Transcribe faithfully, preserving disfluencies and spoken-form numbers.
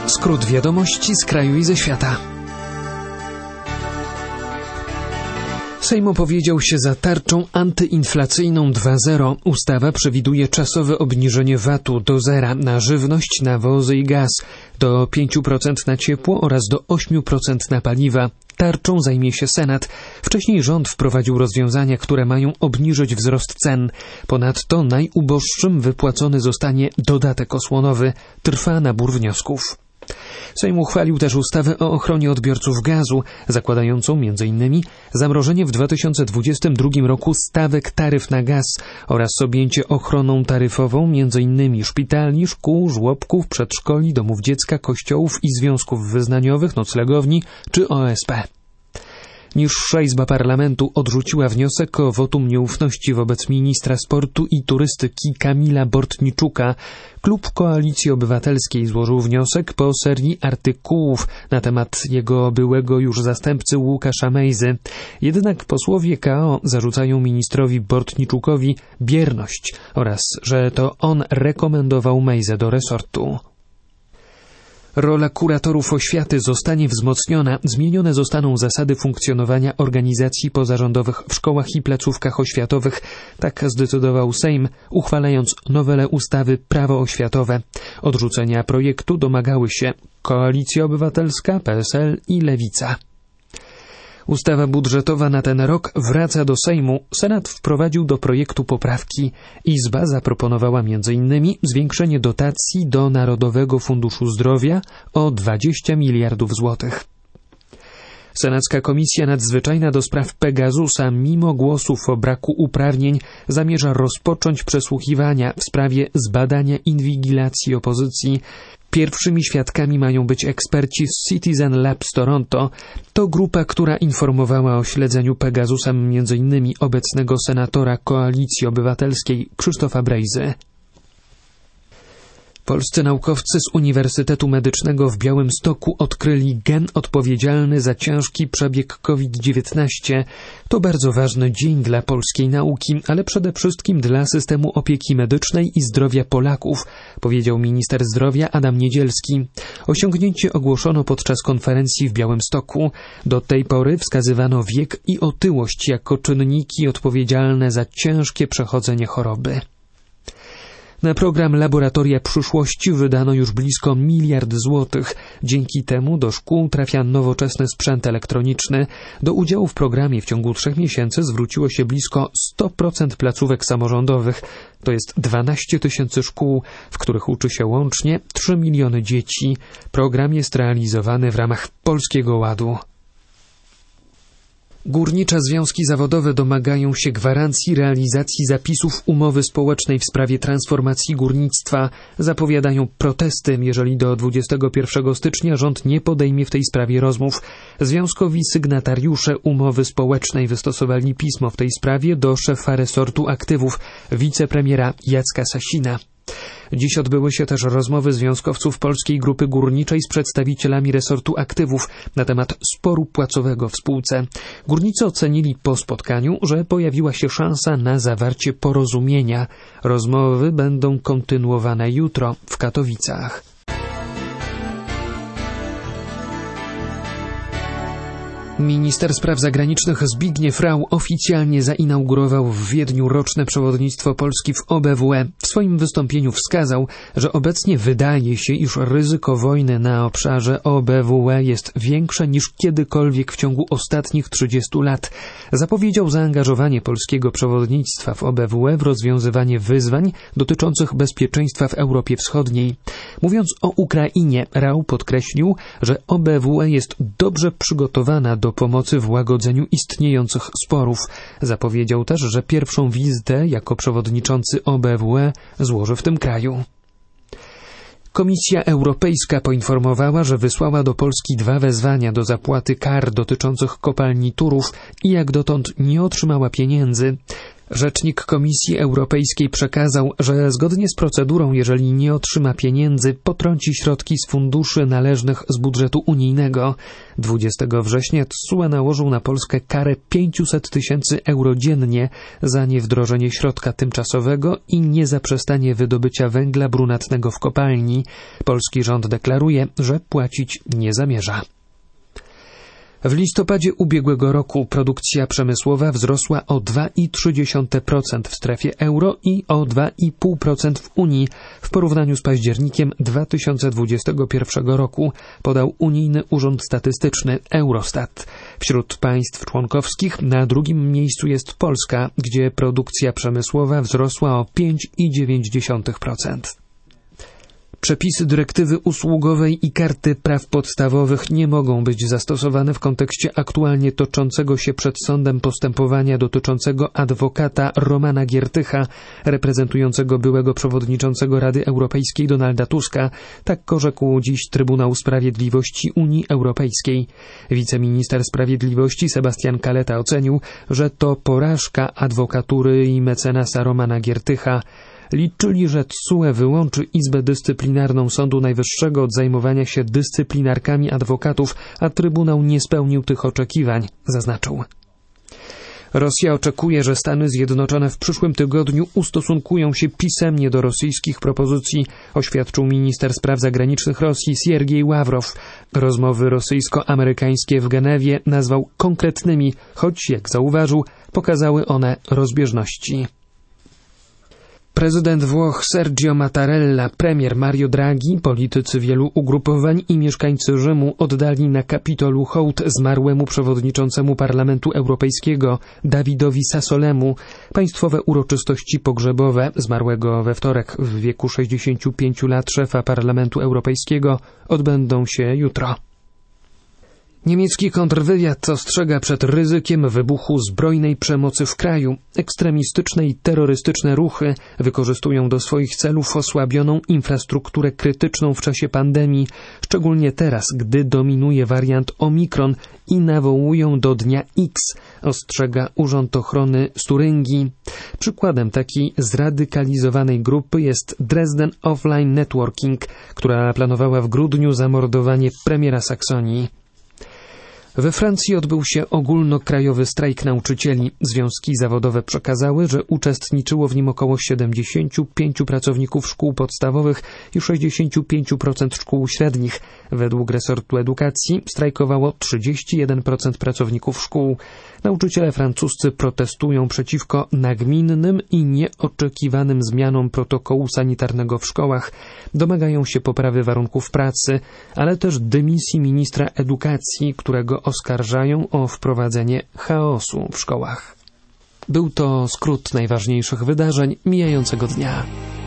Skrót wiadomości z kraju i ze świata. Sejm opowiedział się za tarczą antyinflacyjną dwa zero. Ustawa przewiduje czasowe obniżenie V A T-u do zera na żywność, nawozy i gaz, do pięć procent na ciepło oraz do osiem procent na paliwa. Tarczą zajmie się Senat. Wcześniej rząd wprowadził rozwiązania, które mają obniżyć wzrost cen. Ponadto najuboższym wypłacony zostanie dodatek osłonowy. Trwa nabór wniosków. Sejm uchwalił też ustawę o ochronie odbiorców gazu, zakładającą między innymi zamrożenie w dwa tysiące dwudziestym drugim roku stawek taryf na gaz oraz objęcie ochroną taryfową między innymi szpitali, szkół, żłobków, przedszkoli, domów dziecka, kościołów i związków wyznaniowych, noclegowni czy O S P. Niższa Izba Parlamentu odrzuciła wniosek o wotum nieufności wobec ministra sportu i turystyki Kamila Bortniczuka. Klub Koalicji Obywatelskiej złożył wniosek po serii artykułów na temat jego byłego już zastępcy Łukasza Mejzy. Jednak posłowie K O zarzucają ministrowi Bortniczukowi bierność oraz, że to on rekomendował Mejzę do resortu. Rola kuratorów oświaty zostanie wzmocniona. Zmienione zostaną zasady funkcjonowania organizacji pozarządowych w szkołach i placówkach oświatowych. Tak zdecydował Sejm, uchwalając nowelę ustawy Prawo oświatowe. Odrzucenia projektu domagały się Koalicja Obywatelska, P S L i Lewica. Ustawa budżetowa na ten rok wraca do Sejmu. Senat wprowadził do projektu poprawki. Izba zaproponowała między innymi zwiększenie dotacji do Narodowego Funduszu Zdrowia o dwadzieścia miliardów złotych. Senacka Komisja Nadzwyczajna do spraw Pegasusa, mimo głosów o braku uprawnień, zamierza rozpocząć przesłuchiwania w sprawie zbadania inwigilacji opozycji. Pierwszymi świadkami mają być eksperci z Citizen Lab z Toronto. To grupa, która informowała o śledzeniu Pegasusem między innymi obecnego senatora Koalicji Obywatelskiej Krzysztofa Brejzy. Polscy naukowcy z Uniwersytetu Medycznego w Białymstoku odkryli gen odpowiedzialny za ciężki przebieg COVID dziewiętnaście. To bardzo ważny dzień dla polskiej nauki, ale przede wszystkim dla systemu opieki medycznej i zdrowia Polaków, powiedział minister zdrowia Adam Niedzielski. Osiągnięcie ogłoszono podczas konferencji w Białymstoku. Do tej pory wskazywano wiek i otyłość jako czynniki odpowiedzialne za ciężkie przechodzenie choroby. Na program Laboratoria Przyszłości wydano już blisko miliard złotych. Dzięki temu do szkół trafia nowoczesny sprzęt elektroniczny. Do udziału w programie w ciągu trzech miesięcy zwróciło się blisko sto procent placówek samorządowych. To jest dwanaście tysięcy szkół, w których uczy się łącznie trzy miliony dzieci. Program jest realizowany w ramach Polskiego Ładu. Górnicze związki zawodowe domagają się gwarancji realizacji zapisów umowy społecznej w sprawie transformacji górnictwa. Zapowiadają protesty, jeżeli do dwudziestego pierwszego stycznia rząd nie podejmie w tej sprawie rozmów. Związkowi sygnatariusze umowy społecznej wystosowali pismo w tej sprawie do szefa resortu aktywów, wicepremiera Jacka Sasina. Dziś odbyły się też rozmowy związkowców Polskiej Grupy Górniczej z przedstawicielami resortu aktywów na temat sporu płacowego w spółce. Górnicy ocenili po spotkaniu, że pojawiła się szansa na zawarcie porozumienia. Rozmowy będą kontynuowane jutro w Katowicach. Minister spraw zagranicznych Zbigniew Rau oficjalnie zainaugurował w Wiedniu roczne przewodnictwo Polski w O B W E. W swoim wystąpieniu wskazał, że obecnie wydaje się, iż ryzyko wojny na obszarze O B W E jest większe niż kiedykolwiek w ciągu ostatnich trzydziestu lat. Zapowiedział zaangażowanie polskiego przewodnictwa w O B W E w rozwiązywanie wyzwań dotyczących bezpieczeństwa w Europie Wschodniej. Mówiąc o Ukrainie, Rau podkreślił, że O B W E jest dobrze przygotowana do do pomocy w łagodzeniu istniejących sporów. Zapowiedział też, że pierwszą wizytę jako przewodniczący O B W E złoży w tym kraju. Komisja Europejska poinformowała, że wysłała do Polski dwa wezwania do zapłaty kar dotyczących kopalni Turów i jak dotąd nie otrzymała pieniędzy. Rzecznik Komisji Europejskiej przekazał, że zgodnie z procedurą, jeżeli nie otrzyma pieniędzy, potrąci środki z funduszy należnych z budżetu unijnego. dwudziestego września T S U E nałożył na Polskę karę pięćset tysięcy euro dziennie za niewdrożenie środka tymczasowego i niezaprzestanie wydobycia węgla brunatnego w kopalni. Polski rząd deklaruje, że płacić nie zamierza. W listopadzie ubiegłego roku produkcja przemysłowa wzrosła o dwa i trzy dziesiąte procent w strefie euro i o dwa i pół procent w Unii w porównaniu z październikiem dwa tysiące dwudziestego pierwszego roku, podał Unijny Urząd Statystyczny Eurostat. Wśród państw członkowskich na drugim miejscu jest Polska, gdzie produkcja przemysłowa wzrosła o pięć i dziewięć dziesiątych procent. Przepisy dyrektywy usługowej i karty praw podstawowych nie mogą być zastosowane w kontekście aktualnie toczącego się przed sądem postępowania dotyczącego adwokata Romana Giertycha, reprezentującego byłego przewodniczącego Rady Europejskiej Donalda Tuska. Tak orzekł dziś Trybunał Sprawiedliwości Unii Europejskiej. Wiceminister Sprawiedliwości Sebastian Kaleta ocenił, że to porażka adwokatury i mecenasa Romana Giertycha. Liczyli, że T S U E wyłączy Izbę Dyscyplinarną Sądu Najwyższego od zajmowania się dyscyplinarkami adwokatów, a Trybunał nie spełnił tych oczekiwań, zaznaczył. Rosja oczekuje, że Stany Zjednoczone w przyszłym tygodniu ustosunkują się pisemnie do rosyjskich propozycji, oświadczył minister spraw zagranicznych Rosji Siergiej Ławrow. Rozmowy rosyjsko-amerykańskie w Genewie nazwał konkretnymi, choć, jak zauważył, pokazały one rozbieżności. Prezydent Włoch Sergio Mattarella, premier Mario Draghi, politycy wielu ugrupowań i mieszkańcy Rzymu oddali na Kapitolu hołd zmarłemu przewodniczącemu Parlamentu Europejskiego Davidowi Sassolemu. Państwowe uroczystości pogrzebowe zmarłego we wtorek w wieku sześćdziesięciu pięciu lat szefa Parlamentu Europejskiego odbędą się jutro. Niemiecki kontrwywiad ostrzega przed ryzykiem wybuchu zbrojnej przemocy w kraju. Ekstremistyczne i terrorystyczne ruchy wykorzystują do swoich celów osłabioną infrastrukturę krytyczną w czasie pandemii, szczególnie teraz, gdy dominuje wariant Omikron i nawołują do dnia X, ostrzega Urząd Ochrony z Turyngii. Przykładem takiej zradykalizowanej grupy jest Dresden Offline Networking, która planowała w grudniu zamordowanie premiera Saksonii. We Francji odbył się ogólnokrajowy strajk nauczycieli. Związki zawodowe przekazały, że uczestniczyło w nim około siedemdziesięciu pięciu pracowników szkół podstawowych i sześćdziesięciu pięciu procent szkół średnich. Według resortu edukacji strajkowało trzydzieści jeden procent pracowników szkół. Nauczyciele francuscy protestują przeciwko nagminnym i nieoczekiwanym zmianom protokołu sanitarnego w szkołach. Domagają się poprawy warunków pracy, ale też dymisji ministra edukacji, którego oskarżają o wprowadzenie chaosu w szkołach. Był to skrót najważniejszych wydarzeń mijającego dnia.